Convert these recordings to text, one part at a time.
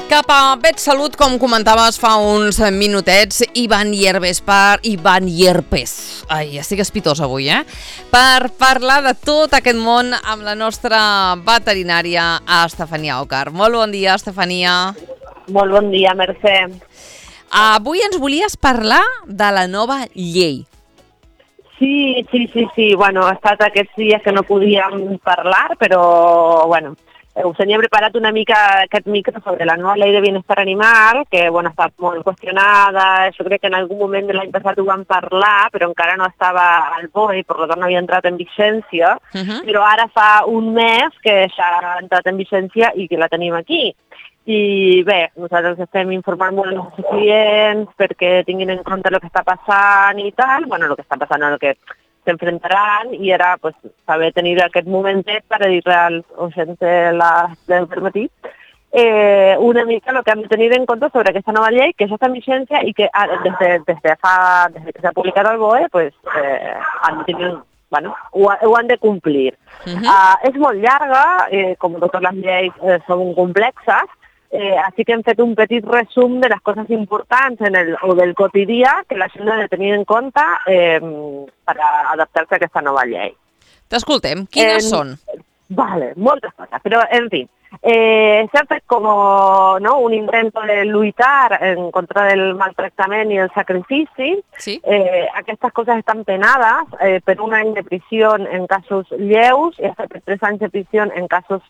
Cap a PetSalut, com comentaves fa uns minutets, Ivan Yerpes. Ai, estic espitosa avui, per parlar de tot aquest món amb la nostra veterinària, Estefania Òcar. Molt bon dia, Estefania. Molt bon dia, Mercè. Avui ens volies parlar de la nova llei. Sí. Bueno, ha estat aquests dies que no podíem parlar, però, bueno, us tenia preparat una mica aquest micro sobre la nova llei de bienestar animal, que, bueno, ha estat molt qüestionada. Jo crec que en algun moment de l'any passat ho vam parlar, però encara no estava al BOE, per tant no havia entrat en vigència, però ara fa un mes que ja ha entrat en vigència i que la tenim aquí. I bé, nosaltres estem informant molt els nostres clients perquè tinguin en compte el que està passant i tal, bueno, el que està passant, el que s'enfrontaran, i era pues, saber tenir aquest momentet per a dir-li als oients del matí una mica el que hem de tenir en compte sobre aquesta nova llei, que ja està en vigència i que des que s'ha publicat al BOE pues, han de tenir, bueno, ho han de complir. És molt llarga, com totes les lleis són complexes, así que hem fet un petit resum de les coses importants o del quotidià que la gent ha de tenir en compte per adaptar-se a aquesta nova llei. T'escoltem, quines són? Vale, moltes coses, però en fi. S'ha fet com un intent de lluitar en contra del maltractament i el sacrifici. Sí. Aquestes coses estan penades per un any de prisió en casos lleus i per 3 anys de prisió en casos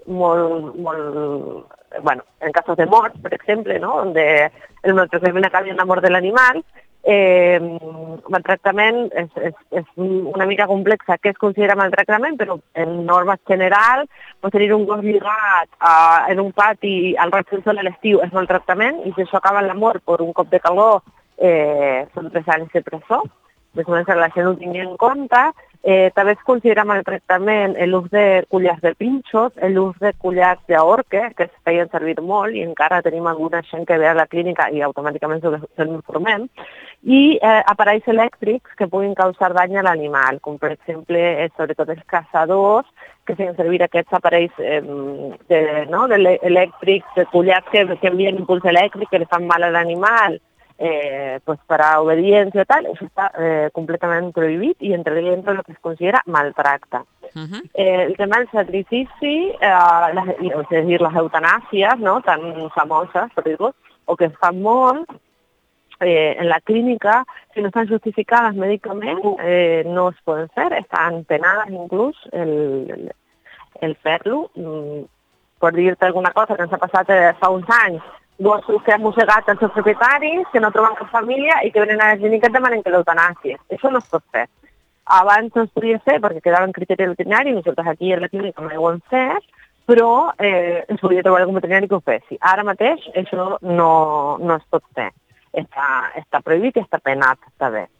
en casos de mort, per exemple, ¿no? Donde el maltractament acabi en la mort de l'animal. Maltractament és una mica complexa què es considera maltractament, però en normes generals pot tenir un gos lligat en un pati al refugi a l'estiu és maltractament, i si això acaba en la mort per un cop de calor són 3 anys de presó. Més o menys la gent ho tingui en compte. També es considera maltractament l'ús de collars de pinxos, l'ús de collars d'orque, que es feien servir molt i encara tenim alguna gent que ve a la clínica i automàticament se'n informem, i aparells elèctrics que puguin causar dany a l'animal, com per exemple, sobretot els caçadors, que feien servir aquests aparells elèctrics, de collars que envien impuls elèctric, que li fan mal a l'animal, pues para obediencia y tal, eso está completamente prohibido y entra dentro de lo que se considera maltracta. El tema del sacrifici, es decir, las eutanasias, ¿no? Tan famosas, por decirlo, o que es famoso en la clínica, si no están justificadas médicamente, no es pueden ser, están penadas incluso el fer-lo. Per dir-te alguna cosa que ens ha passat fa uns anys, gossos que han mossegat els seus propietaris, que no troben cap família i que venen a la clínica i demanen que l'eutanàsia. Això no es pot fer. Abans no es podia fer perquè quedava en criteri veterinari, nosaltres aquí a la clínica mai ho hem fet, però es podia trobar algun veterinari que ho fessi. Ara mateix això no es pot fer. Està prohibit i està penat també.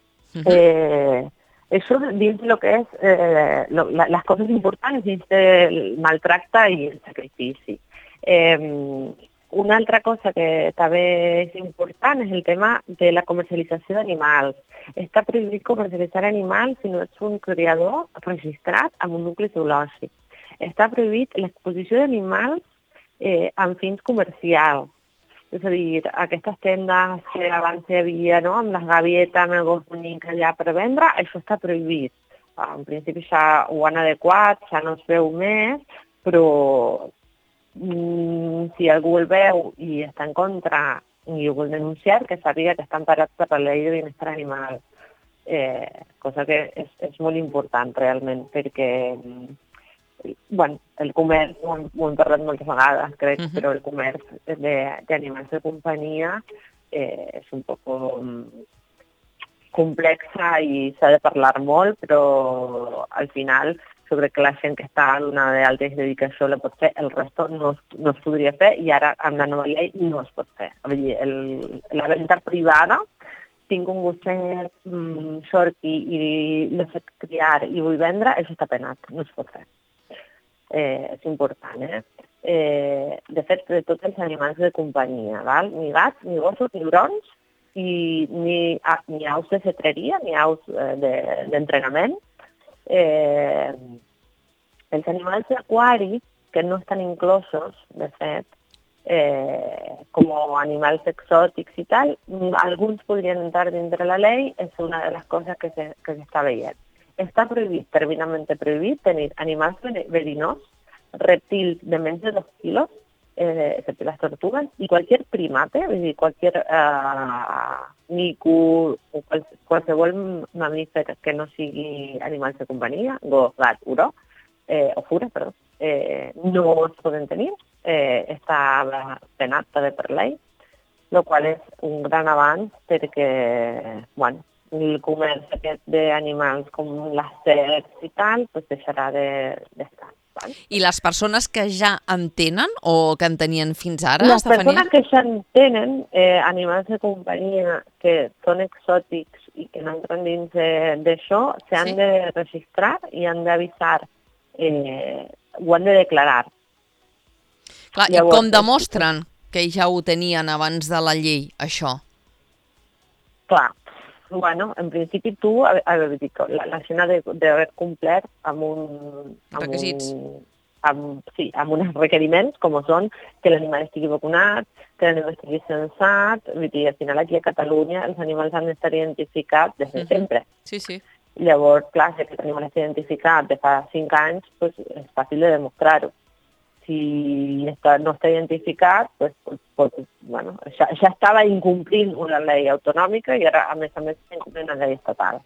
Eso dins lo que es las cosas importantes dins del maltracte i el sacrifici. Una altra cosa que també és important és el tema de la comercialització d'animals. Està prohibit comercialitzar animals si no ets un criador registrat amb un nucli zoològic. Està prohibit l'exposició d'animals amb fins comercials. És a dir, aquestes tendes que abans hi havia, no?, amb les gavietes, amb el gos bonic allà per vendre, això està prohibit. En principi ja ho han adequat, ja no es veu més, però si algú el veu i està en contra i ho vol denunciar, que sàpiga que estan parats per la llei de bienestar animal. Cosa que és molt important realment, perquè el comerç, ho hem parlat moltes vegades, crec, però el comerç d'animals de companyia és un poc complexa i s'ha de parlar molt, però al final jo crec que la gent que està donada d'alta i es dedica a això la pot fer, el resto no es podria fer i ara amb la nova llei no es pot fer. Vull dir, la venda privada, tinc un gosset xorqui i l'he fet criar i vull vendre, això està penat, no es pot fer. És important, de fet, de tots els animals de companyia, val? Ni gats, ni gossos, ni brons, ni aus de cetreria, ni aus d'entrenament. Els animals d'aquari, que no estan inclosos, de fet, como animals exòtics i tal, alguns podrien entrar dintre la llei, és una de les coses que s'està veient. Està prohibit, terminalmente prohibit, tenir animals verinosos, reptils de menys de 2 quilos, excepte les tortugues, i qualsevol primate, és a dir, qualsevol mico o qualsevol mamífer que no sigui animals de companyia, gos, gat, o fura, perdó, no es poden tenir, està penat també per llei, el qual és un gran avanç perquè, bueno, el comerç aquest d'animals com les serps i tal, pues deixarà d'estar. Vale? I les persones que ja en tenen o que en tenien fins ara, les Estefania? persones que ja en tenen animals de companyia que són exòtics i que no entren dins d'això, s'han de registrar i han d'avisar, ho han de declarar. Clar, llavors, i com demostren que ja ho tenien abans de la llei, això? Clar, bueno, en principi tu, la gent ha d'haver complert amb requisits. Amb uns requeriments, com són que l'animal estigui vacunat, que l'animal estigui censat, vull dir, al final aquí a Catalunya els animals han d'estar identificats des de sempre. Sí, sí. Llavors, clar, si aquest animal està identificat de fa 5 anys, pues, és fàcil de demostrar-ho. Si no està identificat, pues, bueno, ja estava incomplint una llei autonòmica i ara, a més, està incomplint una llei estatal.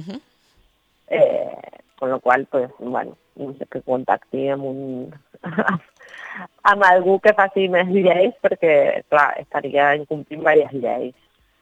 Con lo qual, pues, bueno, no sé, que contacti amb algú que faci més lleis perquè, clar, estaria incomplint diverses lleis.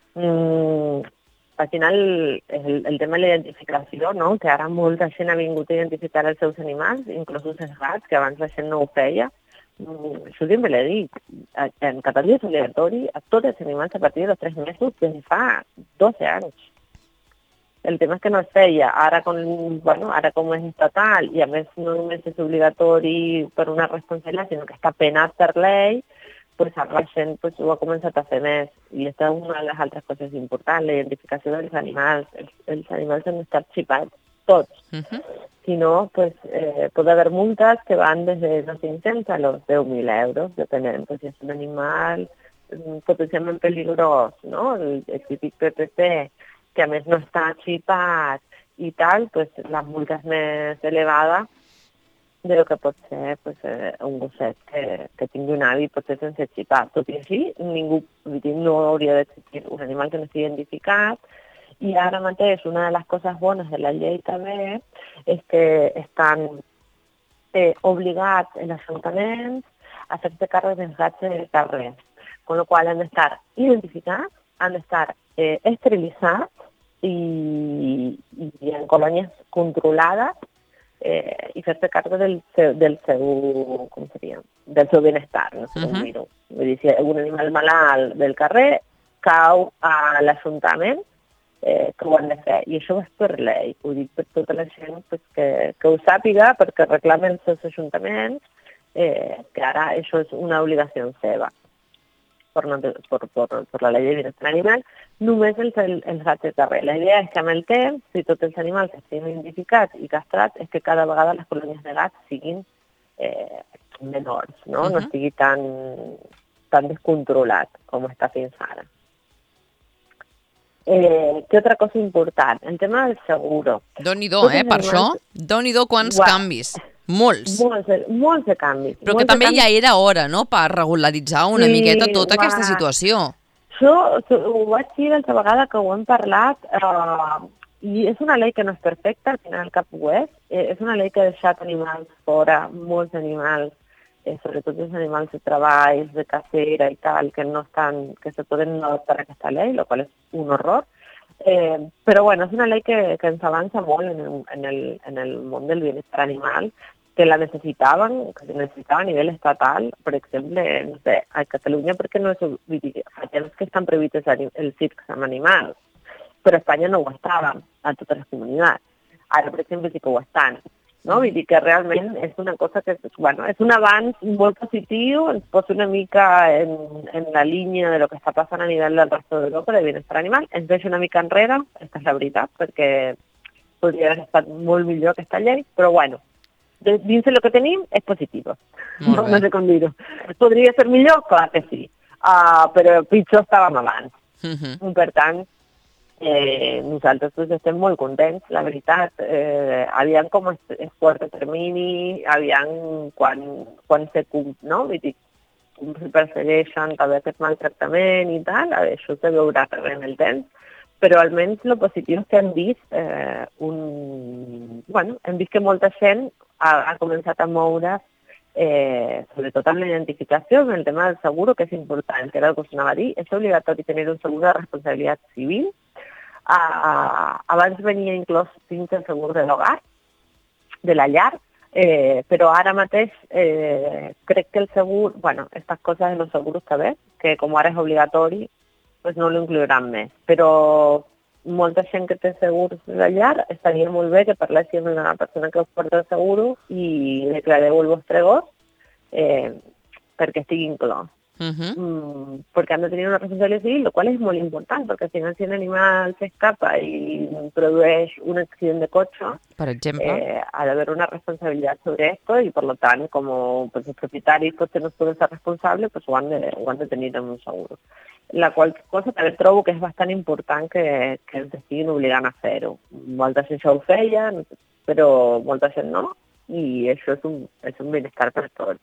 Al final, el tema de la identificació, no? Que ara molta gent ha vingut a identificar els seus animals, inclús els gats, que abans la gent no ho feia. Això sempre l'he dit. En Catalunya és obligatori a tots els animals a partir dels 3 mesos des de fa 12 anys. El tema és que no es feia. Ara com és estatal i a més no només és obligatori per una responsabilitat, sinó que està penat per llei, pues ara la gent ho ha començat a fer més. I aquesta és una de les altres coses importants, la identificació dels animals. Els animals han d'estar xipats, tots. Si no, pues, pot haver multes que van des de los 500 a los 10.000 euros, depenent si és un animal potencialment peligrós, no? El típic PPP, que a més no està xipat i tal, pues, la multa és més elevada de lo que pot ser un gosset que tingui un avi potser sense xipar. Tot i així, no hauria d'existir un animal que no estigui identificat. I ara mateix una de les coses bones de la llei també és que estan obligats els ajuntaments a fer-se càrrec dels gats de carrer, con lo qual han d'estar identificats, han d'estar esterilitzats i en colònies controlades i fer-se càrrec del seu benestar, no sé com dir-ho. Vull dir, si un animal malalt del carrer cau a l'Ajuntament, que ho han de fer. I això és per llei. Ho dic per tota la gent que ho sàpiga, perquè reclamen els seus ajuntaments, que ara això és una obligació seva. Per la llei de bienestar animal, només els gats de carrer. La idea és que amb el temps, si tots els animals estiguin identificats i castrats, és que cada vegada les colònies de gats siguin menors, no? No estigui tan descontrolat com està fins ara. Què altra cosa important? El tema del seguro. Déu-n'hi-do, per això? Déu-n'hi-do quants canvis. Molts. Molts de canvis. Però que també ja era hora, no?, per regularitzar una miqueta tota aquesta situació. Això ho vaig dir l'altra vegada que ho hem parlat, i és una llei que no és perfecta, al final cap ho és. És una llei que ha deixat animals fora, molts animals, sobretot els animals de treball, de cacera i tal, que se poden no adoptar a aquesta llei, el qual és un horror. Però bueno, és una llei que ens avança molt en el món del bienestar animal, que la necessitaven, que se necessitava a nivell estatal. Per exemple, no sé, a Catalunya, perquè no és... Fa temps que estan prohibits els circs amb animals, però a Espanya no ho estaven, a totes les comunitats. Ara, per exemple, sí que ho estan. No? Vull dir que realment és una cosa que, bueno, és un avanç molt positiu, ens posa una mica en la línia de lo que està passant a nivell del resto d'Europa de bienestar animal, ens deixa una mica enrere, aquesta és la veritat, perquè podria haver estat molt millor aquesta llei, però bueno, dins de lo que tenim és positiu. Molt bé. No sé com dir-ho. Podria ser millor? Clar que sí. Però pitjor estàvem abans. Per tant, nosaltres doncs, estem molt contents, la veritat. Aviam com es porta termini, aviam quan se no? Vull dir, com se persegueixen també aquest maltractament i tal, això se veurà en el temps, però almenys el positiu és que hem vist hem vist que molta gent ha començat a moure sobretot amb la identificació, amb el tema del seguro, que és important, que era el que us anava a dir, és obligatori tenir un seguro de responsabilitat civil. Abans venia inclòs dins el seguro de l'hogar, de la llar, però ara mateix crec que el segur, estas coses de los seguros també, que com ara és obligatori, pues no lo incluiran més. Però molta gent que té segurs de la llar estaria molt bé que parléssiu amb una persona que us porta el seguro i declareu el vostre gos perquè estigui inclòs. Perquè han de tenir una responsabilitat civil, el qual és molt important, perquè si un animal s'escapa i produeix un accident de cotxe, per exemple, ha d'haver una responsabilitat sobre esto y por lo tant, como pues, els propietaris potser no poden ser responsables, pues, ho han de tenir en un seguro. La qual cosa també trobo que és bastant important que ens estiguin obligant a fer-ho. Molta gent ja ho feia, però molta gent no, i això és un benestar per tots.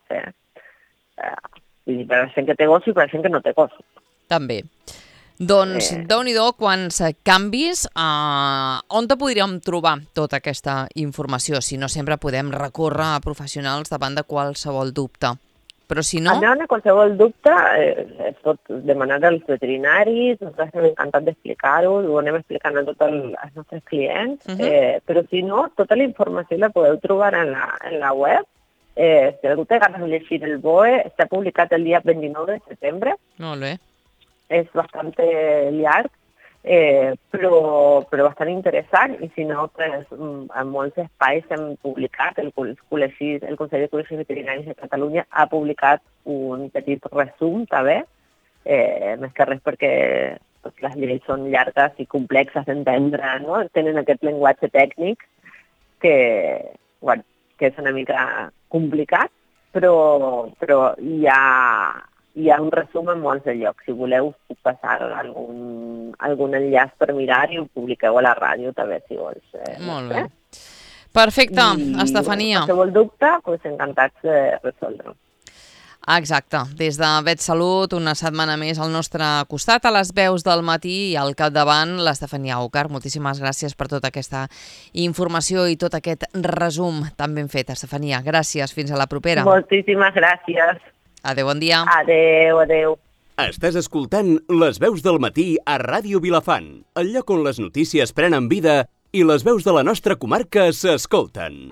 Per la gent que té gossos i per la gent que no té gossos. també. Doncs, Déu-n'hi-do, quants canvis. On te podríem trobar tota aquesta informació? Si no, sempre podem recórrer a professionals davant de qualsevol dubte. Però si no... Davant de qualsevol dubte, es pot demanar als veterinaris, nosaltres hem encantat d'explicar-ho, ho anem explicant a tots els nostres clients, però si no, tota la informació la podeu trobar en la web. Si algú té ganes de llegir el BOE, està publicat el dia 29 de setembre. Molt bé. És bastant llarg, però bastant interessant, i si no, pues, en molts espais hem publicat, el Consell de Col·legis Veterinaris de Catalunya ha publicat un petit resum, també, més que res perquè les lleis són llargues i complexes d'entendre, no? Tenen aquest llenguatge tècnic que és una mica complicat, però hi ha un resum en molts de llocs. Si voleu, us puc passar algun enllaç per mirar i ho publiqueu a la ràdio, també, si vols. Molt bé. Perfecte, Estefania. Si qualsevol dubte, doncs encantats de resoldre-ho. Exacte. Des de VetSalut, una setmana més al nostre costat, a les veus del matí, i al capdavant, l'Estefania Òcar. Moltíssimes gràcies per tota aquesta informació i tot aquest resum tan ben fet, Estefania. Gràcies. Fins a la propera. Moltíssimes gràcies. Adéu, bon dia. Adéu, adéu. Estàs escoltant Les veus del matí a Ràdio Vilafant, el lloc on les notícies prenen vida i les veus de la nostra comarca s'escolten.